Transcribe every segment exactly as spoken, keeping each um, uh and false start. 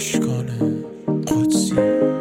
اشکال قدسی.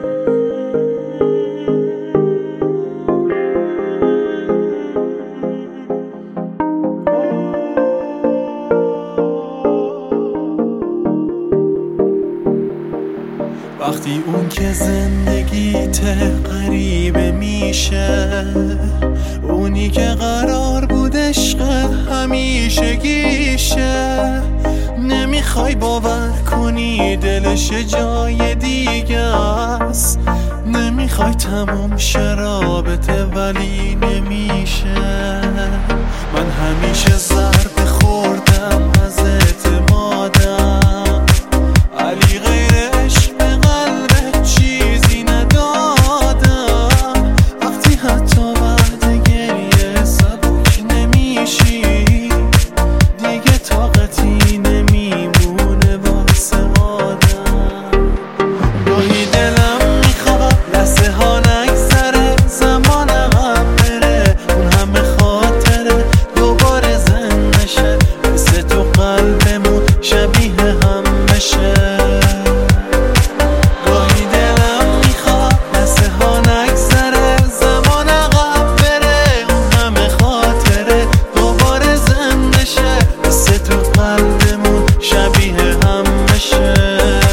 وقتی اون که زندگیت غریبه میشه، اونی که قرار بود عشق همیشه گیشه، نمیخوای باور کنی دلش جای دیگه است، نمیخوای تموم شه رابطه ولی نمیشه. من همیشه ضربه خوردم از اعتمادم، علی غیر عشق به قلبت چیزی ندادم. وقتی حتی بعد گریه سبک نمیشی، دیگه طاقتی نمیمونه واسه آدم. گاهی دلم میخواد لحظه ها نگذره، زمان عقب بره، اون همه خاطره دوباره زنده شه، مثل تو قلبمون شبیه هم بشه. گاهی دلم میخواد لحظه ها نگذره، زمان عقب بره، اون همه خاطره دوباره زنده شه، مثل تو قلبمون شبیه هم بشه.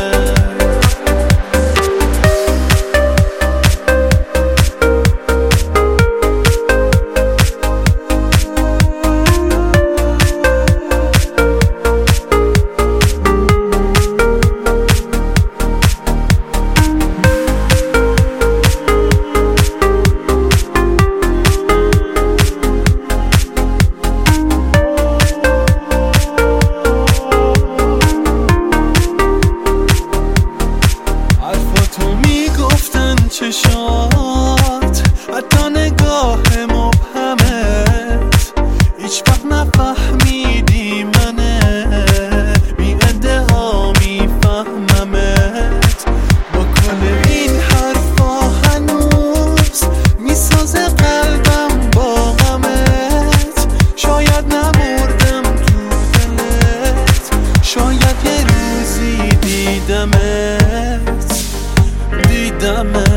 چشات حتی نگاه مبهمت هیچ وقت نفهمیدی منه، بی ادعا میفهممت. با کل این حرفا هنوز میسازه قلبم با غمت. شاید نمردم تو دلت، شاید یه روزی دیدمت دیدمت.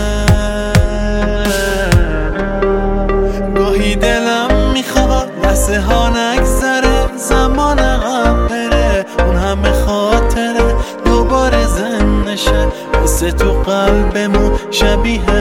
گاهی دلم میخواد لحظه ها نگذره، زمان عقب بره، اون همه خاطره دوباره زنده شه، مثل تو قلبمون شبیه